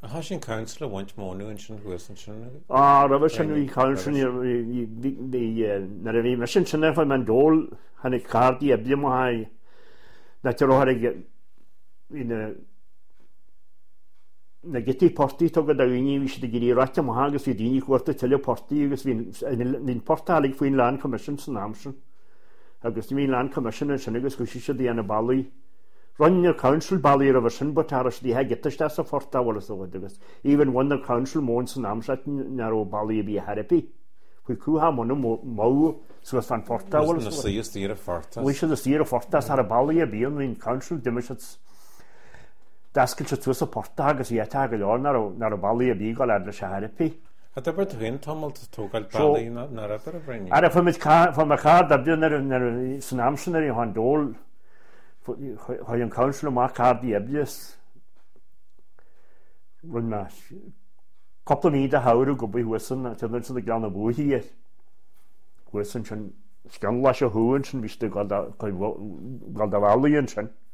Has sin council want mónú in sin huasan sin? Rubber sin vi council na vi mar sin sin fa man dol han ik cardi ebli mo hai na tro har na geti porti to ga dagini vi sig giri racha mo hagus vi dini kwarta tele porti agus vin portalig fuin land commission san amsen agus vi land commission sin agus kushi di ana bali run your council bali over sin but aras di ha getast as a forta wala so agus even when the council mons san amset naro bali bi happy we ku ha mono mo so fan forta wala so you see a forta we should see a forta har a bali bi in council demishats das gibt es so porta agus yeta ga nar bali bi gal adla happy Hat aber drin tammelt togal bali na rapper bring ara from a car da nar san amsen han dol Har en council mark card the abuse run na couple me the how go be wisen to the ground bo here wisen chan skan lashe hoen chan bist gal da valley chan